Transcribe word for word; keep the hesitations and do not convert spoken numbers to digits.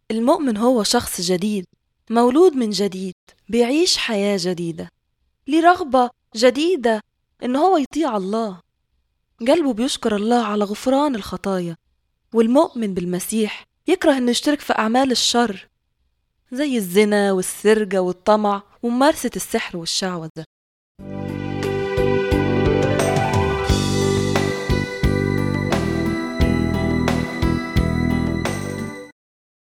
المؤمن هو شخص جديد، مولود من جديد، بيعيش حياة جديدة، ليه رغبة جديدة إن هو يطيع الله. قلبه بيشكر الله على غفران الخطايا. والمؤمن بالمسيح يكره إنه يشترك في أعمال الشر زي الزنا والسرقة والطمع وممارسة السحر والشعوذة.